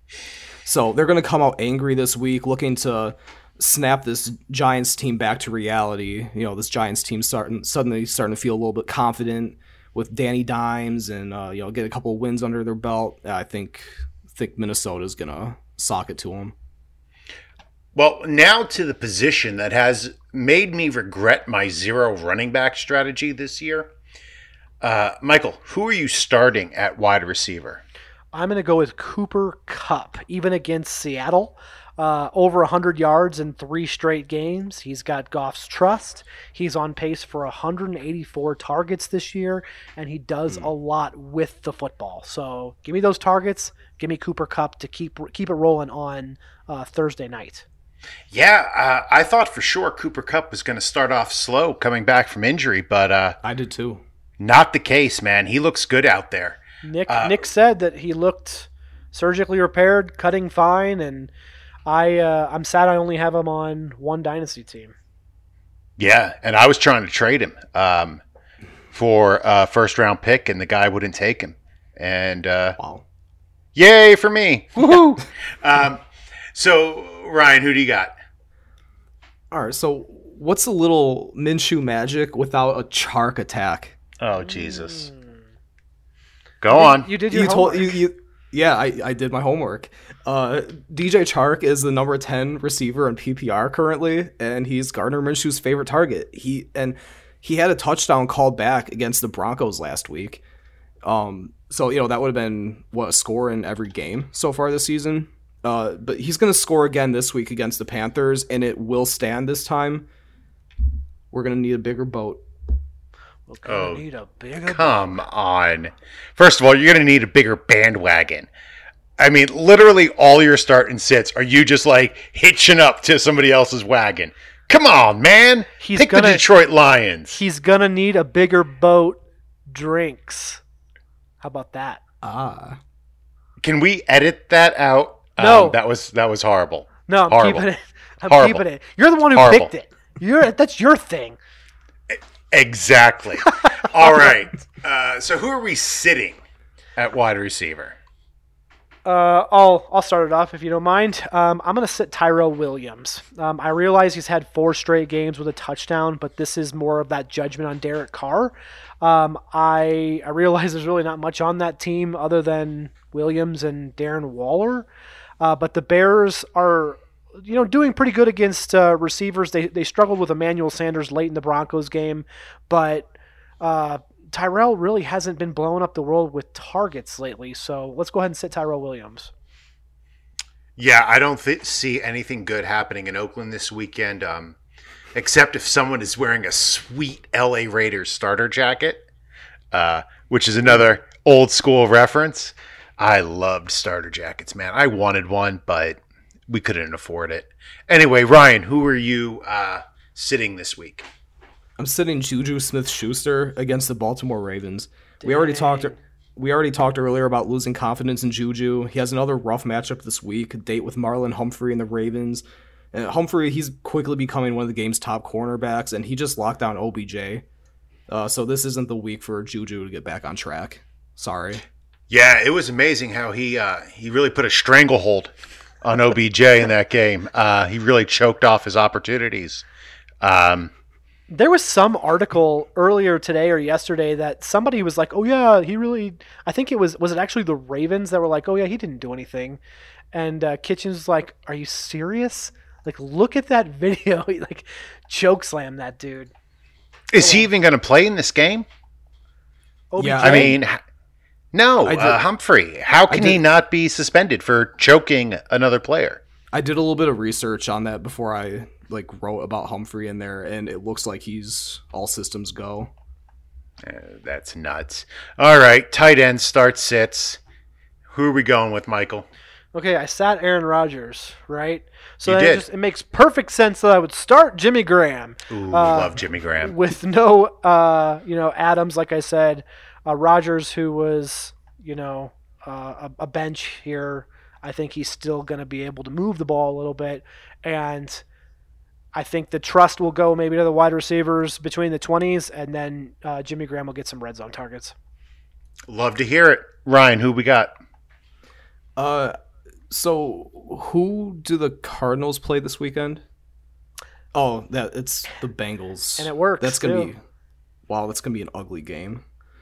So they're going to come out angry this week, looking to snap this Giants team back to reality. You know, this Giants team suddenly starting to feel a little bit confident with Danny Dimes and get a couple of wins under their belt. I think Minnesota's going to sock it to them. Well, now to the position that has made me regret my 0 running back strategy this year. Michael, who are you starting at wide receiver? I'm going to go with Cooper Kupp, even against Seattle. Over 100 yards in 3 straight games. He's got Goff's trust. He's on pace for 184 targets this year, and he does a lot with the football. So give me those targets. Give me Cooper Kupp to keep it rolling on Thursday night. Yeah, I thought for sure Cooper Kupp was going to start off slow coming back from injury, but I did too. Not the case, man. He looks good out there. Nick said that he looked surgically repaired, cutting fine, and I'm sad I only have him on one dynasty team. Yeah, and I was trying to trade him for a first-round pick, and the guy wouldn't take him. And wow, yay for me! Woohoo! So Ryan, who do you got? All right, so what's a little Minshew magic without a Chark attack? Oh Jesus! Go on. You did your homework. Yeah, I did my homework. DJ Chark is the number 10 receiver in PPR currently, and he's Gardner Minshew's favorite target. He had a touchdown called back against the Broncos last week. So that would have been a score in every game so far this season. But he's going to score again this week against the Panthers, and it will stand this time. We're going to need a bigger boat. Come on. First of all, you're going to need a bigger bandwagon. I mean, literally all your start and sits are you just like hitching up to somebody else's wagon. Come on, man. Pick the Detroit Lions. He's going to need a bigger boat drinks. How about that? Can we edit that out? No. That was horrible. No, I'm horrible. keeping it. I'm keeping it. You're the one who picked it. That's your thing. Exactly. All right. So who are we sitting at wide receiver? I'll start it off if you don't mind. I'm going to sit Tyrell Williams. I realize he's had 4 straight games with a touchdown, but this is more of that judgment on Derek Carr. I realize there's really not much on that team other than Williams and Darren Waller. But the Bears are doing pretty good against receivers. They struggled with Emmanuel Sanders late in the Broncos game, but Tyrell really hasn't been blowing up the world with targets lately. So let's go ahead and sit Tyrell Williams. Yeah, I don't see anything good happening in Oakland this weekend, except if someone is wearing a sweet LA Raiders starter jacket, which is another old school reference. I loved starter jackets, man. I wanted one, but we couldn't afford it. Anyway, Ryan, who are you sitting this week? I'm sitting Juju Smith-Schuster against the Baltimore Ravens. We already talked earlier about losing confidence in Juju. He has another rough matchup this week, a date with Marlon Humphrey and the Ravens. Humphrey, he's quickly becoming one of the game's top cornerbacks, and he just locked down OBJ. So this isn't the week for Juju to get back on track. Sorry. Yeah, it was amazing how he really put a stranglehold on OBJ in that game. He really choked off his opportunities. There was some article earlier today or yesterday that somebody was like, "Oh yeah, I think it was it actually the Ravens that were like, "Oh yeah, he didn't do anything," and Kitchens was like, "Are you serious? Like, look at that video. He like choke slammed that dude." Is he even going to play in this game? OBJ? Yeah, I mean, no, I Humphrey. How can he not be suspended for choking another player? I did a little bit of research on that before I wrote about Humphrey in there, and it looks like he's all systems go. That's nuts. All right, tight end start sits. Who are we going with, Michael? Okay, I sat Aaron Rodgers, right? So You then did. it makes perfect sense that I would start Jimmy Graham. Ooh, love Jimmy Graham. With no, Adams, like I said, Rodgers, who was, a bench here. I think he's still going to be able to move the ball a little bit, and I think the trust will go maybe to the wide receivers between the 20s, and then Jimmy Graham will get some red zone targets. Love to hear it. Ryan, who we got? So who do the Cardinals play this weekend? Oh, it's the Bengals. And it works, That's gonna too. That's gonna be an ugly game.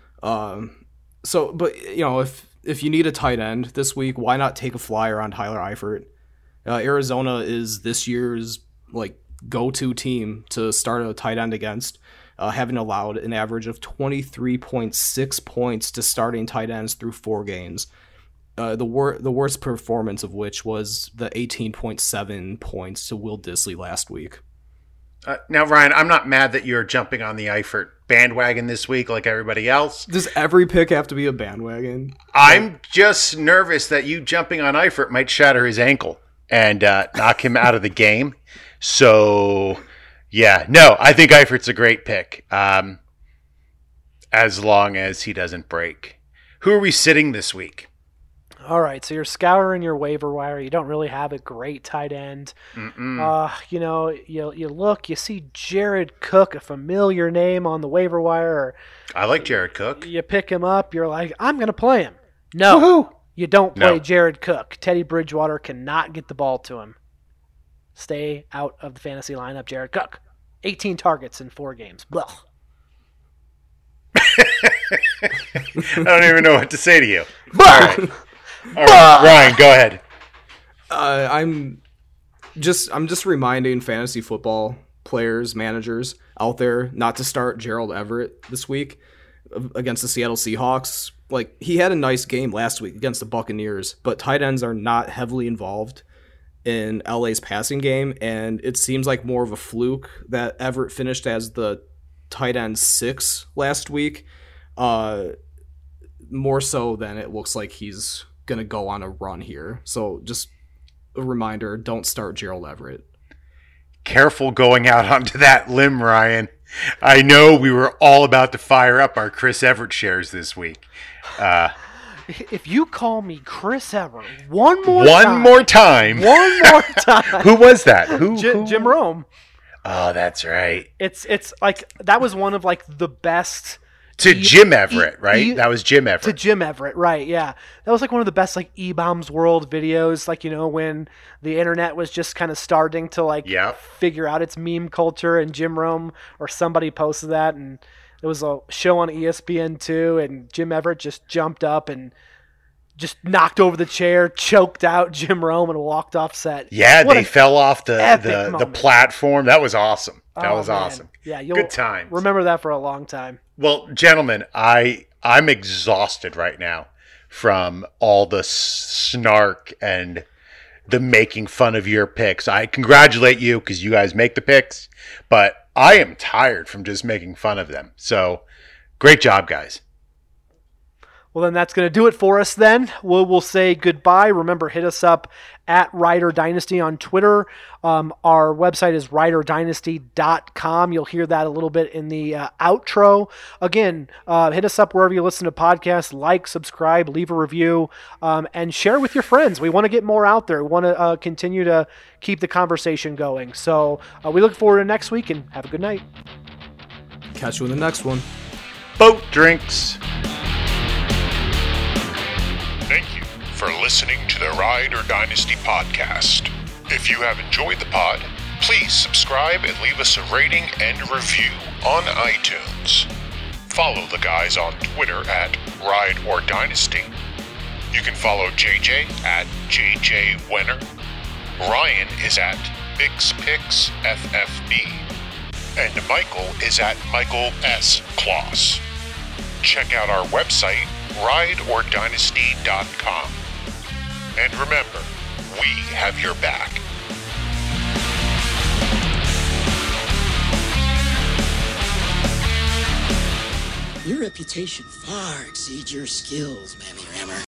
If you need a tight end this week, why not take a flyer on Tyler Eifert? Arizona is this year's go-to team to start a tight end against, having allowed an average of 23.6 points to starting tight ends through 4 games. The worst performance of which was the 18.7 points to Will Dissly last week. Now, Ryan, I'm not mad that you're jumping on the Eifert bandwagon this week like everybody else. Does every pick have to be a bandwagon? I'm just nervous that you jumping on Eifert might shatter his ankle and knock him out of the game. So, yeah, no, I think Eifert's a great pick, as long as he doesn't break. Who are we sitting this week? All right, so you're scouring your waiver wire. You don't really have a great tight end. You look, you see Jared Cook, a familiar name on the waiver wire. I like Jared Cook. You pick him up. You're like, I'm going to play him. No, Woohoo! you don't play No. Jared Cook. Teddy Bridgewater cannot get the ball to him. Stay out of the fantasy lineup, Jared Cook. 18 targets in 4 games. Blah. I don't even know what to say to you. All right, Ryan, go ahead. I'm just reminding fantasy football players, managers out there not to start Gerald Everett this week against the Seattle Seahawks. He had a nice game last week against the Buccaneers, but tight ends are not heavily involved in LA's passing game, and it seems like more of a fluke that Everett finished as the tight end 6 last week. More so than it looks like he's going to go on a run here. So just a reminder, don't start Gerald Everett. Careful going out onto that limb, Ryan. I know we were all about to fire up our Chris Everett shares this week. If you call me Chris Everett one more time, Who was that? Who? Jim Rome. Oh, that's right. It's like that was one of the best To Jim Everett, right? That was Jim Everett. to Jim Everett, right? Yeah, that was one of the best E-Bombs World videos. When the internet was just kind of starting to Yep. figure out its meme culture, and Jim Rome or somebody posted that, and it was a show on ESPN2, and Jim Everett just jumped up and just knocked over the chair, choked out Jim Rome, and walked off set. Yeah, What they an fell off epic the moment. platform. That was awesome. That Oh, was man. awesome. Yeah, you'll Good times. remember that for a long time. Well, gentlemen, I'm exhausted right now from all the snark and the making fun of your picks. I congratulate you because you guys make the picks, but I am tired from just making fun of them. So, great job, guys. Well, then that's going to do it for us then. We'll say goodbye. Remember, hit us up at Rider Dynasty on Twitter. Our website is riderdynasty.com. You'll hear that a little bit in the outro. Again, hit us up wherever you listen to podcasts. Like, subscribe, leave a review, and share with your friends. We want to get more out there. We want to continue to keep the conversation going. So we look forward to next week, and have a good night. Catch you in the next one. Boat drinks. Thank you for listening to the Rider Dynasty podcast. If you have enjoyed the pod, please subscribe and leave us a rating and review on iTunes. Follow the guys on Twitter at Ride or Dynasty. You can follow JJ at JJ Wenner. Ryan is at BixPixFFB. And Michael is at Michael S. Kloss. Check out our website, rideordynasty.com. And remember, we have your back. Your reputation far exceeds your skills, Mammy Rammer.